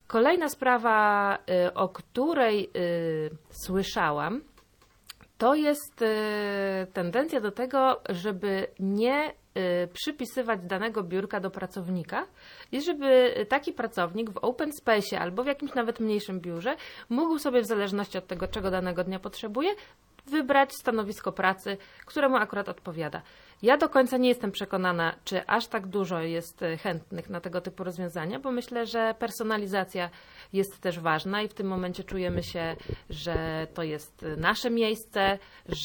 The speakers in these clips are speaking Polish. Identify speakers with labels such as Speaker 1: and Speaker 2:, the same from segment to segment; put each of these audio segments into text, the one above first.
Speaker 1: Kolejna sprawa, o której słyszałam, to jest tendencja do tego, żeby nie przypisywać danego biurka do pracownika i żeby taki pracownik w open space albo w jakimś nawet mniejszym biurze mógł sobie w zależności od tego, czego danego dnia potrzebuje, wybrać stanowisko pracy, któremu akurat odpowiada. Ja do końca nie jestem przekonana, czy aż tak dużo jest chętnych na tego typu rozwiązania, bo myślę, że personalizacja jest też ważna i w tym momencie czujemy się, że to jest nasze miejsce,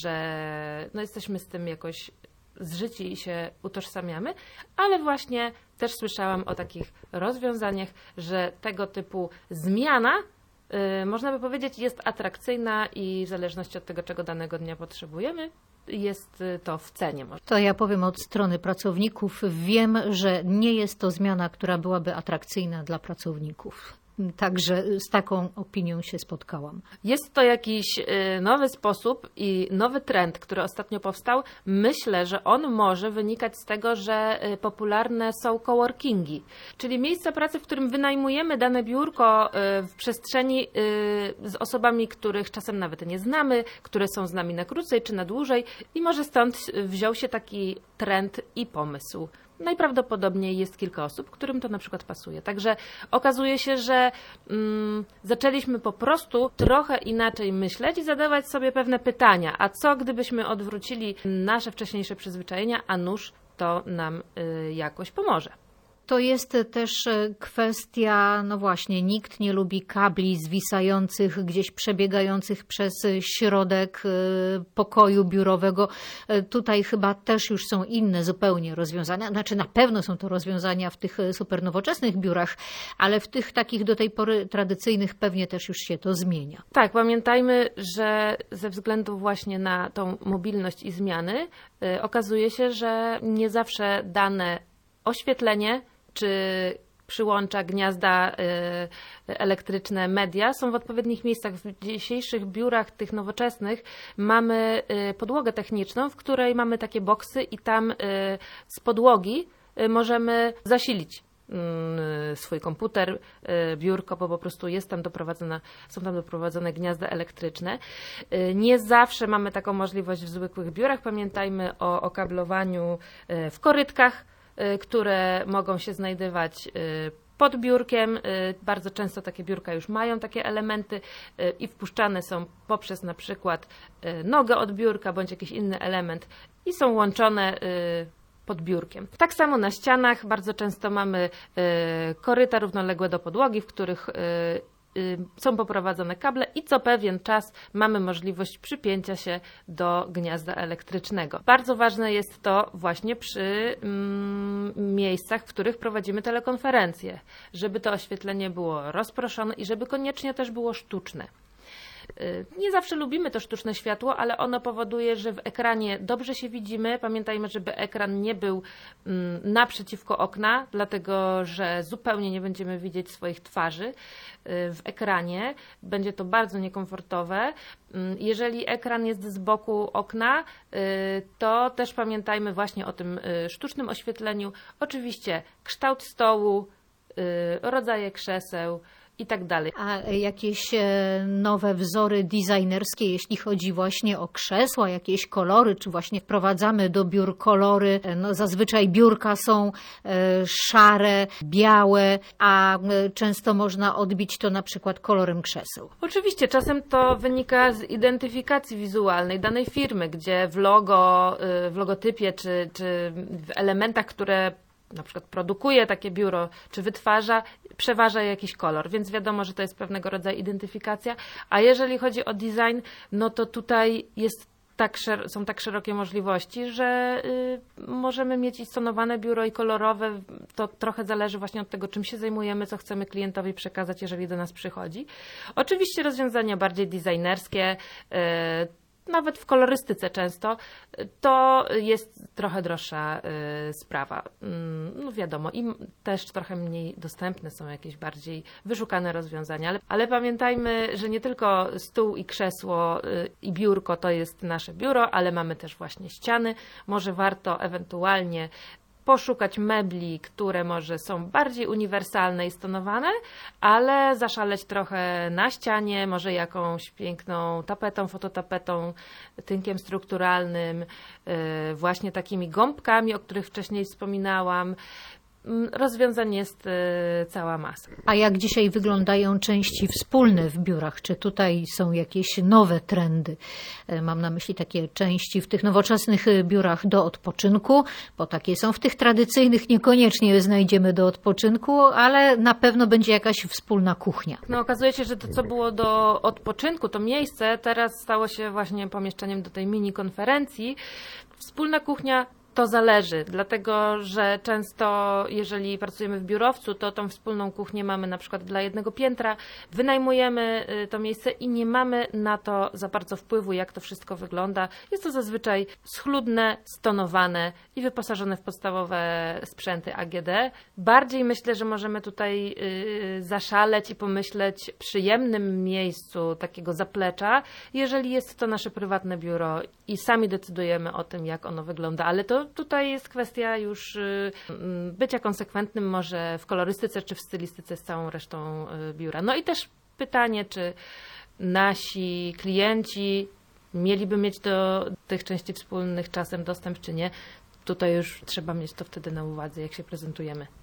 Speaker 1: że jesteśmy z tym jakoś zżyci i się utożsamiamy, ale właśnie też słyszałam o takich rozwiązaniach, że tego typu zmiana, można by powiedzieć, jest atrakcyjna i w zależności od tego, czego danego dnia potrzebujemy, jest to w cenie.
Speaker 2: To ja powiem od strony pracowników. Wiem, że nie jest to zmiana, która byłaby atrakcyjna dla pracowników. Także z taką opinią się spotkałam.
Speaker 1: Jest to jakiś nowy sposób i nowy trend, który ostatnio powstał. Myślę, że on może wynikać z tego, że popularne są coworkingi, czyli miejsca pracy, w którym wynajmujemy dane biurko w przestrzeni z osobami, których czasem nawet nie znamy, które są z nami na krócej czy na dłużej i może stąd wziął się taki trend i pomysł. Najprawdopodobniej jest kilka osób, którym to na przykład pasuje. Także okazuje się, że zaczęliśmy po prostu trochę inaczej myśleć i zadawać sobie pewne pytania. A co gdybyśmy odwrócili nasze wcześniejsze przyzwyczajenia, a nuż to nam jakoś pomoże.
Speaker 2: To jest też kwestia, no właśnie, nikt nie lubi kabli zwisających, gdzieś przebiegających przez środek pokoju biurowego. Tutaj chyba też już są inne zupełnie rozwiązania. Znaczy na pewno są to rozwiązania w tych super nowoczesnych biurach, ale w tych takich do tej pory tradycyjnych pewnie też już się to zmienia.
Speaker 1: Tak, pamiętajmy, że ze względu właśnie na tą mobilność i zmiany okazuje się, że nie zawsze dane oświetlenie czy przyłącza, gniazda elektryczne, media są w odpowiednich miejscach. W dzisiejszych biurach tych nowoczesnych mamy podłogę techniczną, w której mamy takie boksy i tam z podłogi możemy zasilić swój komputer, biurko, bo po prostu są tam doprowadzone gniazda elektryczne. Nie zawsze mamy taką możliwość w zwykłych biurach. Pamiętajmy o okablowaniu w korytkach, które mogą się znajdować pod biurkiem. Bardzo często takie biurka już mają takie elementy i wpuszczane są poprzez na przykład nogę od biurka bądź jakiś inny element i są łączone pod biurkiem. Tak samo na ścianach bardzo często mamy koryta równoległe do podłogi, w których są poprowadzone kable i co pewien czas mamy możliwość przypięcia się do gniazda elektrycznego. Bardzo ważne jest to właśnie przy miejscach, w których prowadzimy telekonferencje, żeby to oświetlenie było rozproszone i żeby koniecznie też było sztuczne. Nie zawsze lubimy to sztuczne światło, ale ono powoduje, że w ekranie dobrze się widzimy. Pamiętajmy, żeby ekran nie był naprzeciwko okna, dlatego że zupełnie nie będziemy widzieć swoich twarzy w ekranie. Będzie to bardzo niekomfortowe. Jeżeli ekran jest z boku okna, to też pamiętajmy właśnie o tym sztucznym oświetleniu. Oczywiście kształt stołu, rodzaje krzeseł i tak dalej.
Speaker 2: A jakieś nowe wzory designerskie, jeśli chodzi właśnie o krzesła, jakieś kolory, czy właśnie wprowadzamy do biur kolory? No, zazwyczaj biurka są szare, białe, a często można odbić to na przykład kolorem krzeseł.
Speaker 1: Oczywiście, czasem to wynika z identyfikacji wizualnej danej firmy, gdzie w logo, w logotypie czy w elementach, które na przykład produkuje takie biuro, czy wytwarza, przeważa jakiś kolor, więc wiadomo, że to jest pewnego rodzaju identyfikacja, a jeżeli chodzi o design, no to tutaj są tak szerokie możliwości, że możemy mieć i stonowane biuro i kolorowe, to trochę zależy właśnie od tego, czym się zajmujemy, co chcemy klientowi przekazać, jeżeli do nas przychodzi. Oczywiście rozwiązania bardziej designerskie, nawet w kolorystyce często, to jest trochę droższa sprawa. No wiadomo, i też trochę mniej dostępne są jakieś bardziej wyszukane rozwiązania, ale pamiętajmy, że nie tylko stół i krzesło i biurko to jest nasze biuro, ale mamy też właśnie ściany. Może warto ewentualnie poszukać mebli, które może są bardziej uniwersalne i stonowane, ale zaszaleć trochę na ścianie, może jakąś piękną tapetą, fototapetą, tynkiem strukturalnym, właśnie takimi gąbkami, o których wcześniej wspominałam. Rozwiązań jest cała masa.
Speaker 2: A jak dzisiaj wyglądają części wspólne w biurach? Czy tutaj są jakieś nowe trendy? Mam na myśli takie części w tych nowoczesnych biurach do odpoczynku, bo takie są w tych tradycyjnych, niekoniecznie znajdziemy do odpoczynku, ale na pewno będzie jakaś wspólna kuchnia.
Speaker 1: No, okazuje się, że to, co było do odpoczynku, to miejsce, teraz stało się właśnie pomieszczeniem do tej mini konferencji. Wspólna kuchnia to zależy, dlatego że często, jeżeli pracujemy w biurowcu, to tą wspólną kuchnię mamy na przykład dla jednego piętra, wynajmujemy to miejsce i nie mamy na to za bardzo wpływu, jak to wszystko wygląda. Jest to zazwyczaj schludne, stonowane i wyposażone w podstawowe sprzęty AGD. Bardziej myślę, że możemy tutaj zaszaleć i pomyśleć przyjemnym miejscu takiego zaplecza, jeżeli jest to nasze prywatne biuro i sami decydujemy o tym, jak ono wygląda, ale to tutaj jest kwestia już bycia konsekwentnym może w kolorystyce czy w stylistyce z całą resztą biura. No i też pytanie, czy nasi klienci mieliby mieć do tych części wspólnych czasem dostęp, czy nie. Tutaj już trzeba mieć to wtedy na uwadze, jak się prezentujemy.